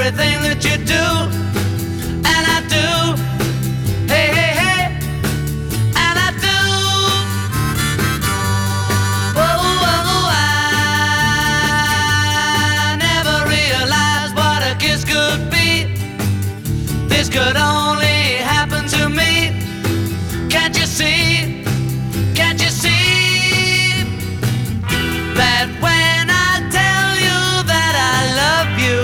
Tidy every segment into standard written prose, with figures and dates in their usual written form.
everything that you do, and I do. Hey, hey, hey, and I do. Whoa, whoa, I never realized what a kiss could be. This could only happen to me. Can't you see? Can't you see that when I tell you that I love you,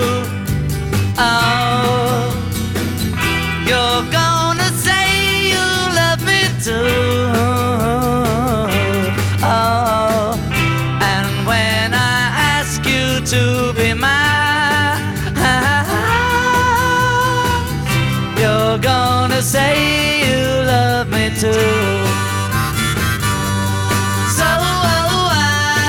oh, you're gonna say you love me too. Oh, and when I ask you to be mine, you're gonna say you love me too. So I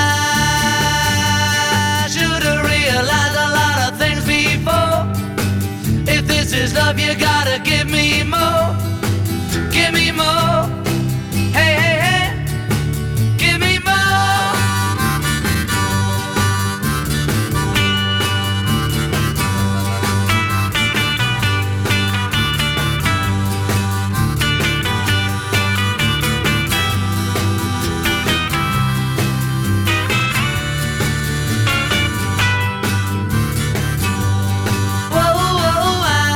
should have realized a lot of things before. If this is love, you gotta give me more. Give me more. Hey, hey, hey, give me more. Whoa, whoa, I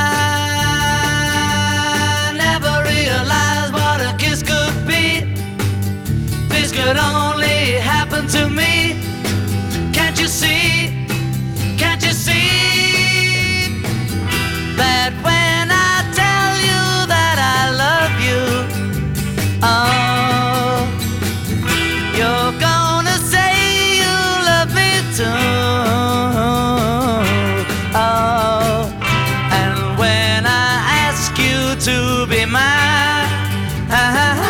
never realized what a kiss could be. This could only happen to me. Can't you see? Can't you see that when I tell you that I love you, oh, you're gonna say you love me too. Oh, and when I ask you to be mine,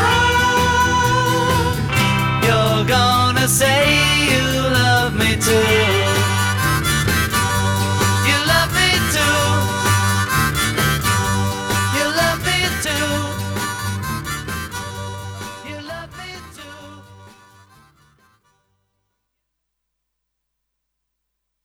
you're gonna say you love me too.